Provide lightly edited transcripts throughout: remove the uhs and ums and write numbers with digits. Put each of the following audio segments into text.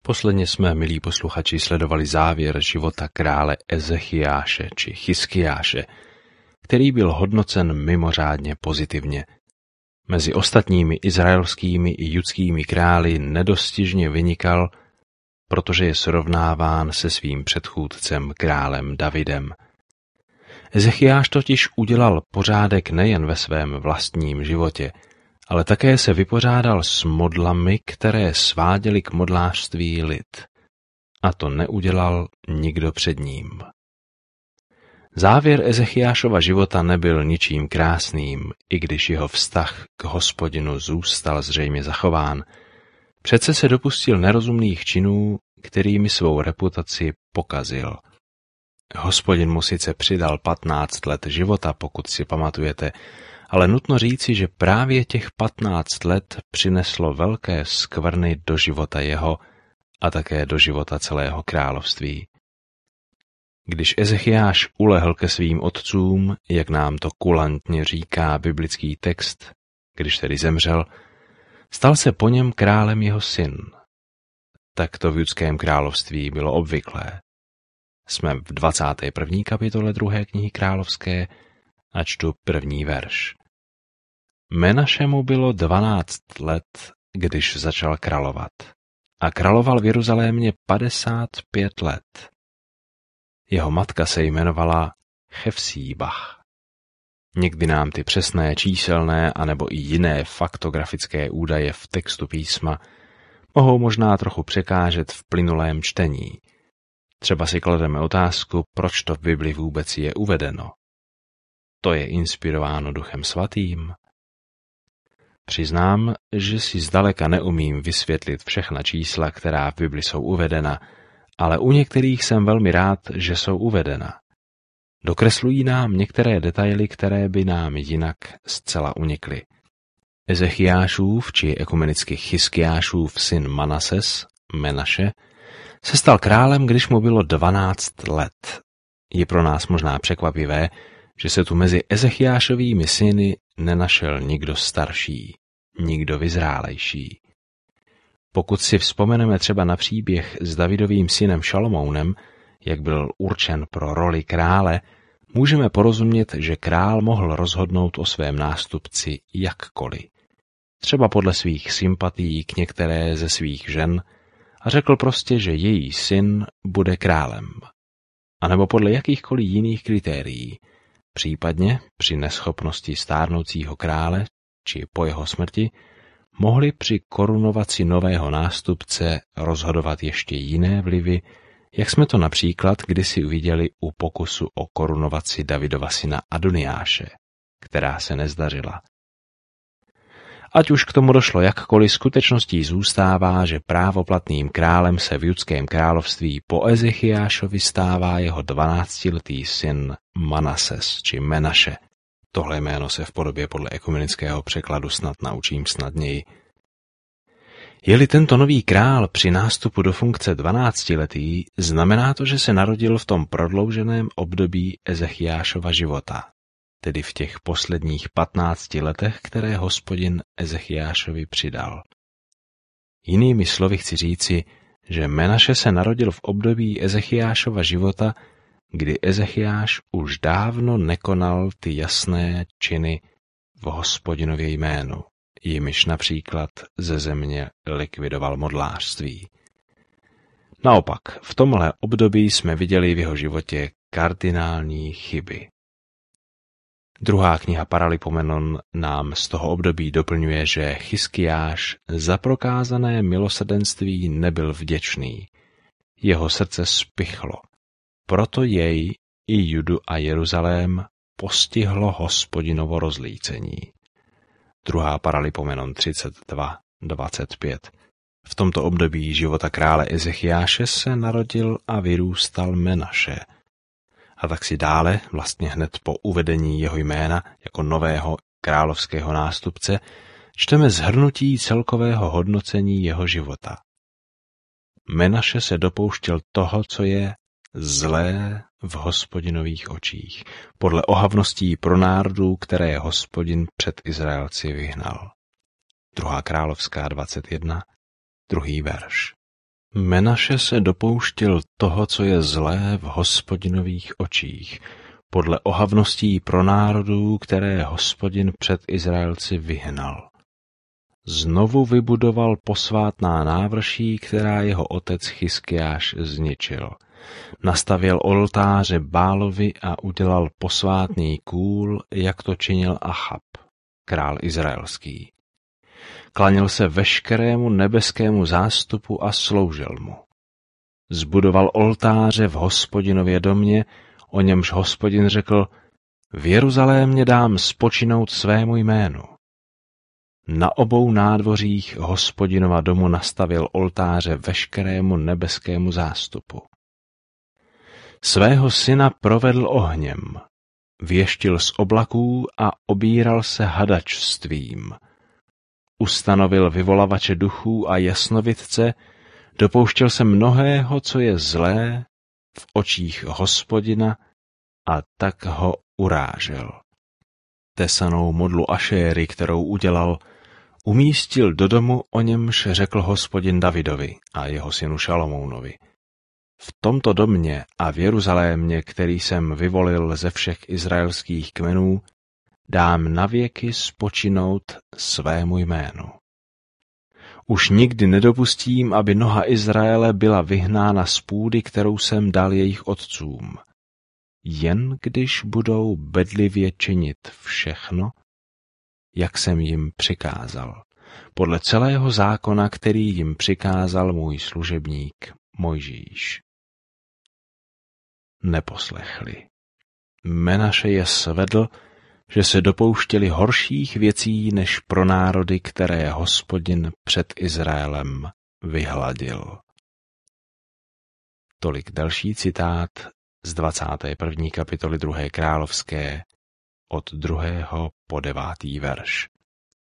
Posledně jsme, milí posluchači, sledovali závěr života krále Ezechiáše či Chiskiáše, který byl hodnocen mimořádně pozitivně. Mezi ostatními izraelskými i judskými králi nedostižně vynikal, protože je srovnáván se svým předchůdcem králem Davidem. Ezechiáš totiž udělal pořádek nejen ve svém vlastním životě, ale také se vypořádal s modlami, které sváděly k modlářství lid. A to neudělal nikdo před ním. Závěr Ezechiášova života nebyl ničím krásným, i když jeho vztah k Hospodinu zůstal zřejmě zachován. Přece se dopustil nerozumných činů, kterými svou reputaci pokazil. Hospodin mu sice přidal 15 let života, pokud si pamatujete, ale nutno říci, že právě těch 15 let přineslo velké skvrny do života jeho a také do života celého království. Když Ezechiáš ulehl ke svým otcům, jak nám to kulantně říká biblický text, když tedy zemřel, stal se po něm králem jeho syn. Tak to v judském království bylo obvyklé. Jsme v 21. kapitole 2. knihy královské a čtu první verš. Menašemu bylo 12 let, když začal královat, a královal v Jeruzalémě 55 let. Jeho matka se jmenovala Chefsíbach. Někdy nám ty přesné číselné anebo i jiné faktografické údaje v textu písma mohou možná trochu překážet v plynulém čtení. Třeba si klademe otázku, proč to v Bibli vůbec je uvedeno. To je inspirováno Duchem svatým? Přiznám, že si zdaleka neumím vysvětlit všechna čísla, která v Bibli jsou uvedena, ale u některých jsem velmi rád, že jsou uvedena. Dokreslují nám některé detaily, které by nám jinak zcela unikly. Ezechiášův, či ekumenicky Chiskiášův syn Manases, Menaše, se stal králem, když mu bylo 12 let. Je pro nás možná překvapivé, že se tu mezi Ezechiášovými syny nenašel nikdo starší, nikdo vyzrálejší. Pokud si vzpomeneme třeba na příběh s Davidovým synem Šalomounem, jak byl určen pro roli krále, můžeme porozumět, že král mohl rozhodnout o svém nástupci jakkoliv. Třeba podle svých sympatií k některé ze svých žen a řekl prostě, že její syn bude králem. A nebo podle jakýchkoliv jiných kritérií, případně při neschopnosti stárnoucího krále či po jeho smrti, mohli při korunovaci nového nástupce rozhodovat ještě jiné vlivy, jak jsme to například kdysi uviděli u pokusu o korunovaci Davidova syna Adoniáše, která se nezdařila. Ať už k tomu došlo jakkoliv, skutečností zůstává, že právoplatným králem se v judském království po Ezechiášovi stává jeho 12letý syn Manases či Menaše. Tohle jméno se v podobě podle ekumenického překladu snad naučím snadněji. Je-li tento nový král při nástupu do funkce 12letý, znamená to, že se narodil v tom prodlouženém období Ezechiášova života, tedy v těch posledních 15 letech, které Hospodin Ezechiášovi přidal. Jinými slovy chci říci, že Menaše se narodil v období Ezechiášova života, kdy Ezechiáš už dávno nekonal ty jasné činy v Hospodinově jménu, jimiž například ze země likvidoval modlářství. Naopak, v tomhle období jsme viděli v jeho životě kardinální chyby. Druhá kniha Paralipomenon nám z toho období doplňuje, že Chiskiáš za prokázané milosrdenství nebyl vděčný. Jeho srdce spichlo. Proto jej i Judu a Jeruzalém postihlo Hospodinovo rozlícení. Druhá Paralipomenon 32:25. V tomto období života krále Ezechiáše se narodil a vyrůstal Menaše. A tak si dále, vlastně hned po uvedení jeho jména jako nového královského nástupce, čteme shrnutí celkového hodnocení jeho života. Menaše se dopouštěl toho, co je zlé v Hospodinových očích, podle ohavností pronárdů, které Hospodin před Izraelci vyhnal. 2. královská 21, 2. verš. Menaše se dopouštěl toho, co je zlé v Hospodinových očích, podle ohavností pronárodů, které Hospodin před Izraelci vyhnal. Znovu vybudoval posvátná návrší, která jeho otec Chiskiáš zničil. Nastavěl oltáře Bálovi a udělal posvátný kůl, jak to činil Achab, král izraelský. Klanil se veškerému nebeskému zástupu a sloužil mu. Zbudoval oltáře v Hospodinově domě, o němž Hospodin řekl, v Jeruzalémě dám spočinout svému jménu. Na obou nádvořích Hospodinova domu nastavil oltáře veškerému nebeskému zástupu. Svého syna provedl ohněm, věštil z oblaků a obíral se hadačstvím. Ustanovil vyvolavače duchů a jasnovidce, dopouštěl se mnohého, co je zlé v očích Hospodina, a tak ho urážel. Tesanou modlu Ašéry, kterou udělal, umístil do domu, o němž řekl Hospodin Davidovi a jeho synu Šalomounovi. V tomto domě a v Jeruzalémě, který jsem vyvolil ze všech izraelských kmenů, dám navěky spočinout svému jménu. Už nikdy nedopustím, aby noha Izraele byla vyhnána z půdy, kterou jsem dal jejich otcům. Jen když budou bedlivě činit všechno, jak jsem jim přikázal, podle celého zákona, který jim přikázal můj služebník Mojžíš. Neposlechli. Menaše je svedl, že se dopouštěli horších věcí než pro národy, které Hospodin před Izraelem vyhladil. Tolik další citát z 21. kapitoly 2. královské od 2. po 9. verš.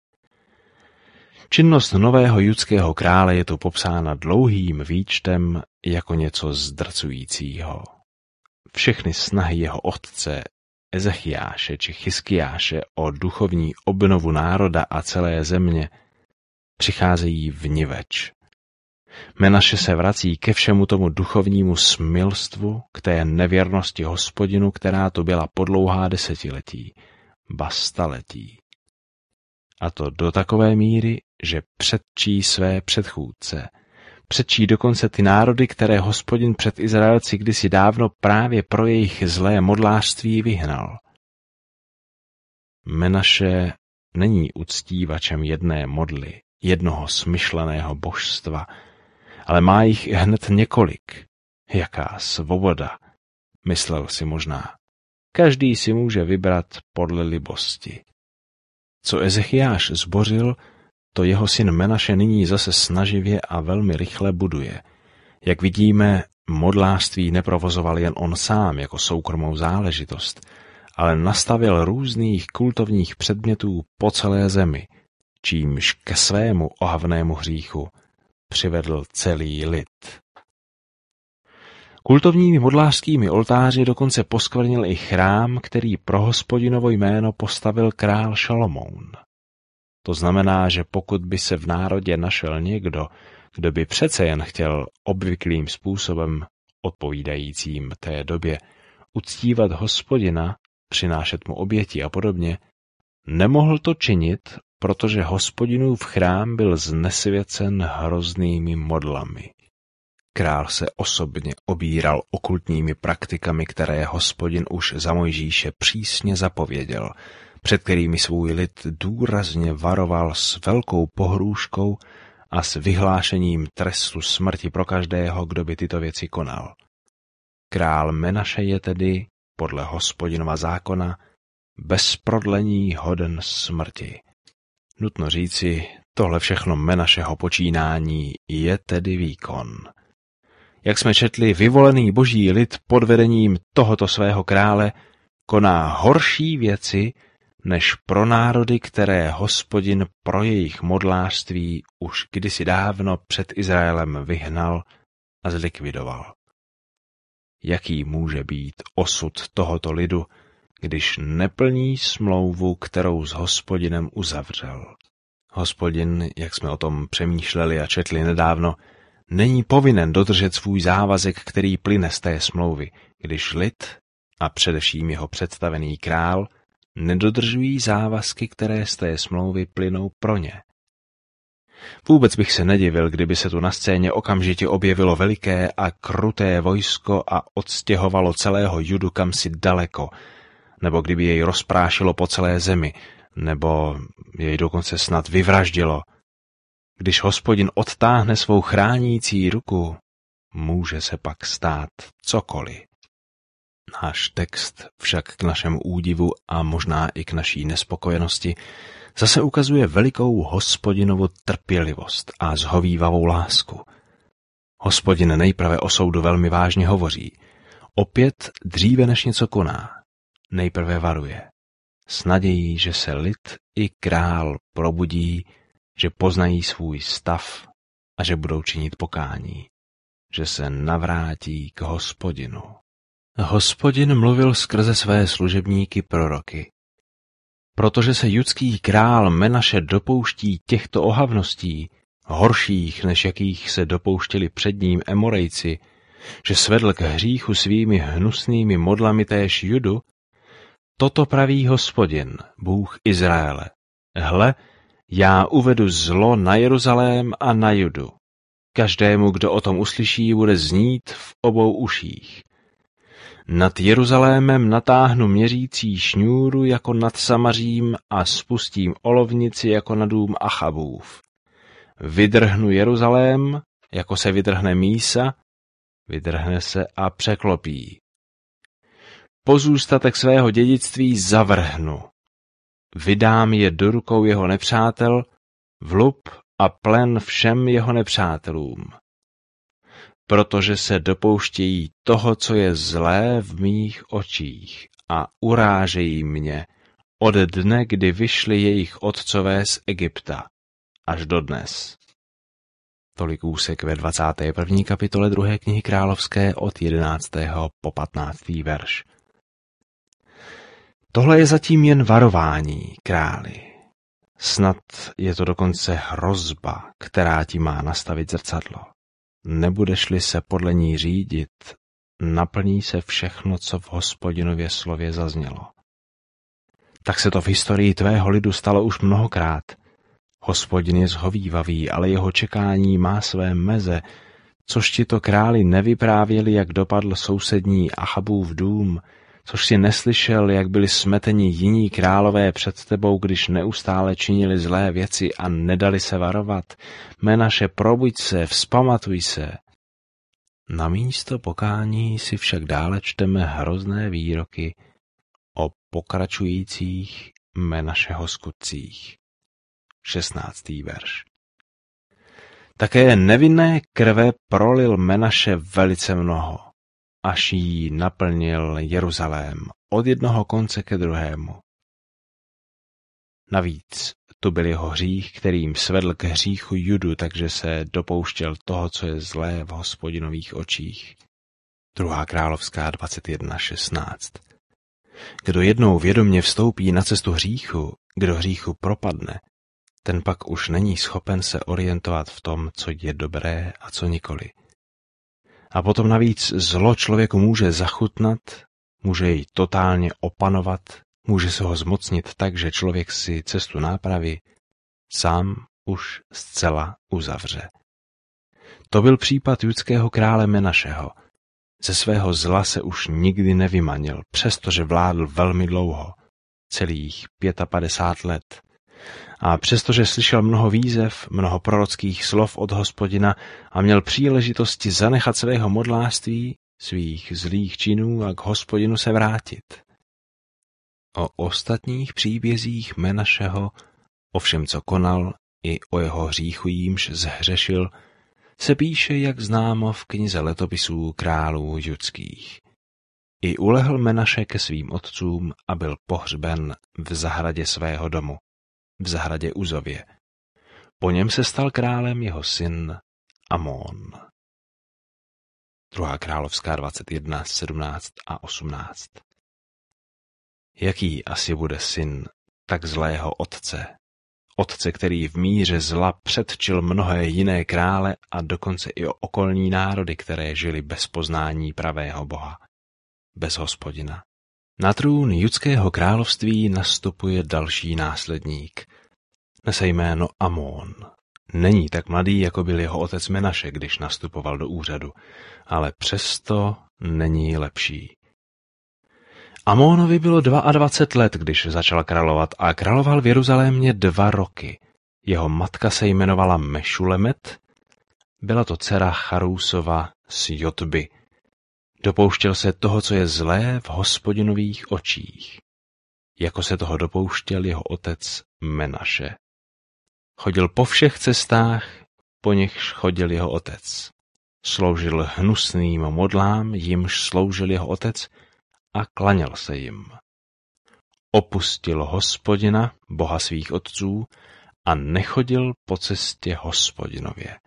Činnost nového judského krále je tu popsána dlouhým výčtem jako něco zdrcujícího. Všechny snahy jeho otce Ezechiáše či Chiskiáše o duchovní obnovu národa a celé země přicházejí vniveč. Menaše se vrací ke všemu tomu duchovnímu smilstvu, k té nevěrnosti Hospodinu, která tu byla po dlouhá desetiletí, ba staletí. A to do takové míry, že předčí své předchůdce. Předčí dokonce ty národy, které Hospodin před Izraelci kdysi dávno právě pro jejich zlé modlářství vyhnal. Menaše není uctívačem jedné modly, jednoho smyšleného božstva, ale má jich hned několik. Jaká svoboda, myslel si možná. Každý si může vybrat podle libosti. Co Ezechiáš zbořil, to jeho syn Menaše nyní zase snaživě a velmi rychle buduje. Jak vidíme, modlářství neprovozoval jen on sám jako soukromou záležitost, ale nastavil různých kultovních předmětů po celé zemi, čímž ke svému ohavnému hříchu přivedl celý lid. Kultovními modlářskými oltáři dokonce poskvrnil i chrám, který pro Hospodinovo jméno postavil král Šalomoun. To znamená, že pokud by se v národě našel někdo, kdo by přece jen chtěl obvyklým způsobem, odpovídajícím té době, uctívat Hospodina, přinášet mu oběti a podobně, nemohl to činit, protože Hospodinův chrám byl znesvěcen hroznými modlami. Král se osobně obíral okultními praktikami, které Hospodin už za Mojžíše přísně zapověděl, před kterými svůj lid důrazně varoval s velkou pohrůžkou a s vyhlášením trestu smrti pro každého, kdo by tyto věci konal. Král Menaše je tedy, podle Hospodinova zákona, bez prodlení hoden smrti. Nutno říci, tohle všechno Menašeho počínání je tedy výkon. Jak jsme četli, vyvolený boží lid pod vedením tohoto svého krále koná horší věci, než pro národy, které Hospodin pro jejich modlářství už kdysi dávno před Izraelem vyhnal a zlikvidoval. Jaký může být osud tohoto lidu, když neplní smlouvu, kterou s Hospodinem uzavřel? Hospodin, jak jsme o tom přemýšleli a četli nedávno, není povinen dodržet svůj závazek, který plyne z té smlouvy, když lid, a především jeho představený král, nedodržují závazky, které z té smlouvy plynou pro ně. Vůbec bych se nedivil, kdyby se tu na scéně okamžitě objevilo veliké a kruté vojsko a odstěhovalo celého Judu kamsi daleko, nebo kdyby jej rozprášilo po celé zemi, nebo jej dokonce snad vyvraždilo. Když Hospodin odtáhne svou chránící ruku, může se pak stát cokoliv. Náš text však k našemu údivu a možná i k naší nespokojenosti zase ukazuje velikou Hospodinovu trpělivost a zhovívavou lásku. Hospodin nejprve o soudu velmi vážně hovoří. Opět dříve než něco koná. Nejprve varuje. S nadějí, že se lid i král probudí, že poznají svůj stav a že budou činit pokání, že se navrátí k Hospodinu. Hospodin mluvil skrze své služebníky proroky. Protože se judský král Menaše dopouští těchto ohavností, horších, než jakých se dopouštěli před ním Emorejci, že svedl k hříchu svými hnusnými modlami též Judu, toto praví Hospodin, Bůh Izraele. Hle, já uvedu zlo na Jeruzalém a na Judu. Každému, kdo o tom uslyší, bude znít v obou uších. Nad Jeruzalémem natáhnu měřící šňůru jako nad Samařím a spustím olovnici jako na dům Achabův. Vydrhnu Jeruzalém, jako se vydrhne mísa, vydrhne se a překlopí. Pozůstatek svého dědictví zavrhnu. Vydám je do rukou jeho nepřátel, vlup a plen všem jeho nepřátelům. Protože se dopouštějí toho, co je zlé v mých očích a urážejí mě od dne, kdy vyšli jejich otcové z Egypta, až dodnes. Tolik úsek ve 21. kapitole 2. knihy Královské od 11. po 15. verš. Tohle je zatím jen varování, králi. Snad je to dokonce hrozba, která ti má nastavit zrcadlo. Nebudeš-li se podle ní řídit, naplní se všechno, co v Hospodinově slově zaznělo. Tak se to v historii tvého lidu stalo už mnohokrát. Hospodin je zhovívavý, ale jeho čekání má své meze, což ti to králi nevyprávěli, jak dopadl sousední Achabův dům, což si neslyšel, jak byli smeteni jiní králové před tebou, když neustále činili zlé věci a nedali se varovat. Menaše, probuď se, vzpamatuj se. Namísto pokání si však dále čteme hrozné výroky o pokračujících Menašeho skutcích. 16. verš. Také nevinné krve prolil Menaše velice mnoho, až jí naplnil Jeruzalém od jednoho konce ke druhému. Navíc tu byl jeho hřích, kterým svedl k hříchu Judu, takže se dopouštěl toho, co je zlé v Hospodinových očích. 2. královská 21.16. Kdo jednou vědomě vstoupí na cestu hříchu, kdo hříchu propadne, ten pak už není schopen se orientovat v tom, co je dobré a co nikoli. A potom navíc zlo člověku může zachutnat, může jej totálně opanovat, může se ho zmocnit tak, že člověk si cestu nápravy sám už zcela uzavře. To byl případ judského krále Menašeho. Ze svého zla se už nikdy nevymanil, přestože vládl velmi dlouho, celých 55 let. A přestože slyšel mnoho výzev, mnoho prorockých slov od Hospodina a měl příležitosti zanechat svého modlářství, svých zlých činů a k Hospodinu se vrátit. O ostatních příbězích Menašeho, o všem, co konal, i o jeho hříchu, jímž zhřešil, se píše, jak známo, v knize letopisů králů judských. I ulehl Menaše ke svým otcům a byl pohřben v zahradě svého domu, v zahradě Uzově. Po něm se stal králem jeho syn Amón. 2. královská 21, 17 a 18. Jaký asi bude syn tak zlého otce, otce, který v míře zla předčil mnohé jiné krále a dokonce i okolní národy, které žili bez poznání pravého Boha, bez Hospodina. Na trůn judského království nastupuje další následník. Nese jméno Amón. Není tak mladý, jako byl jeho otec Menaše, když nastupoval do úřadu, ale přesto není lepší. Amónovi bylo 22 let, když začal královat a královal v Jeruzalémě 2 roky. Jeho matka se jmenovala Mešulemet, byla to dcera Charůsova z Jotby. Dopouštěl se toho, co je zlé v Hospodinových očích, jako se toho dopouštěl jeho otec Menaše. Chodil po všech cestách, po nichž chodil jeho otec. Sloužil hnusným modlám, jimž sloužil jeho otec, a klaněl se jim. Opustil Hospodina, Boha svých otců, a nechodil po cestě Hospodinově.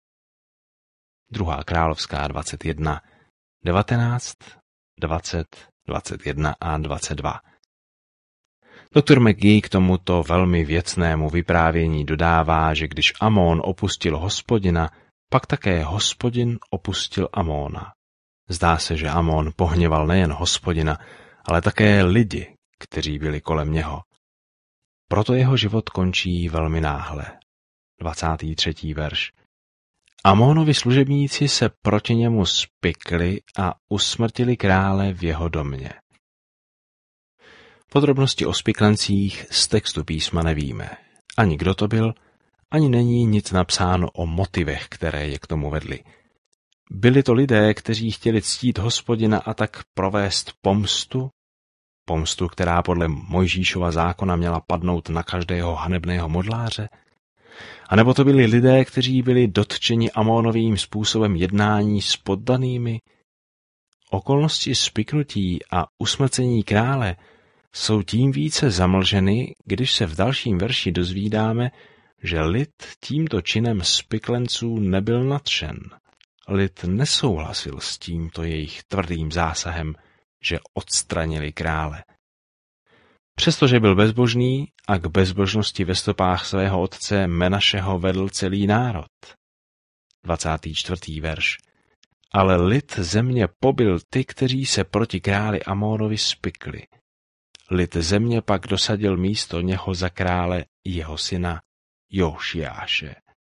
2. královská 21, 19, 20, 21 a 22. Doktor McGee k tomuto velmi věcnému vyprávění dodává, že když Amón opustil Hospodina, pak také Hospodin opustil Amóna. Zdá se, že Amón pohněval nejen Hospodina, ale také lidi, kteří byli kolem něho. Proto jeho život končí velmi náhle. 23. verš. Amónovi služebníci se proti němu spikli a usmrtili krále v jeho domě. Podrobnosti o spiklencích z textu písma nevíme. Ani kdo to byl, ani není nic napsáno o motivech, které je k tomu vedly. Byli to lidé, kteří chtěli ctít Hospodina a tak provést pomstu, která podle Mojžíšova zákona měla padnout na každého hanebného modláře? A nebo to byli lidé, kteří byli dotčeni Amónovým způsobem jednání s poddanými? Okolnosti spiknutí a usmrcení krále jsou tím více zamlženy, když se v dalším verši dozvídáme, že lid tímto činem spiklenců nebyl nadšen. Lid nesouhlasil s tímto jejich tvrdým zásahem, že odstranili krále. Přestože byl bezbožný a k bezbožnosti ve stopách svého otce Menašeho vedl celý národ. 24. verš. Ale lid země pobil ty, kteří se proti králi Amónovi spikli. Lid země pak dosadil místo něho za krále jeho syna Jošiáše.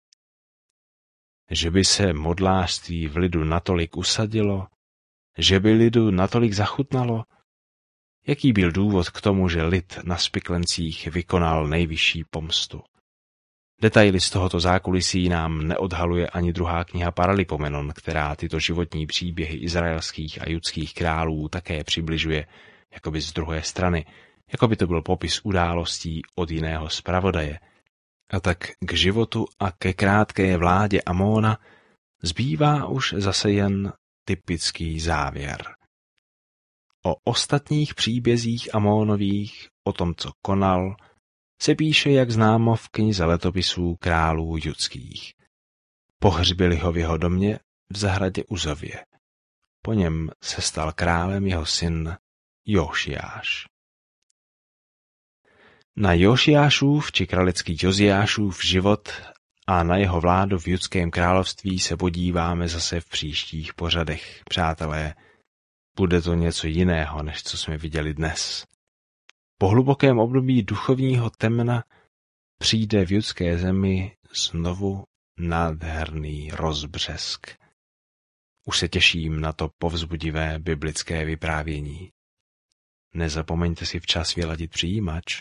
Že by se modlářství v lidu natolik usadilo, že by lidu natolik zachutnalo? Jaký byl důvod k tomu, že lid na spiklencích vykonal nejvyšší pomstu? Detaily z tohoto zákulisí nám neodhaluje ani 2. kniha Paralipomenon, která tyto životní příběhy izraelských a judských králů také přibližuje, jakoby z druhé strany, jako by to byl popis událostí od jiného zpravodaje. A tak k životu a ke krátké vládě Amóna zbývá už zase jen typický závěr. O ostatních příbězích Amónových, o tom, co konal, se píše, jak známo, v knize letopisů králů judských. Pohřbili ho v jeho domě v zahradě Uzově. Po něm se stal králem jeho syn Jošiáš. Na Jošiášův či kralecký Joziášův život a na jeho vládu v judském království se podíváme zase v příštích pořadech, přátelé. Bude to něco jiného, než co jsme viděli dnes. Po hlubokém období duchovního temna přijde v judské zemi znovu nádherný rozbřesk. Už se těším na to povzbudivé biblické vyprávění. Nezapomeňte si včas vyladit přijímač.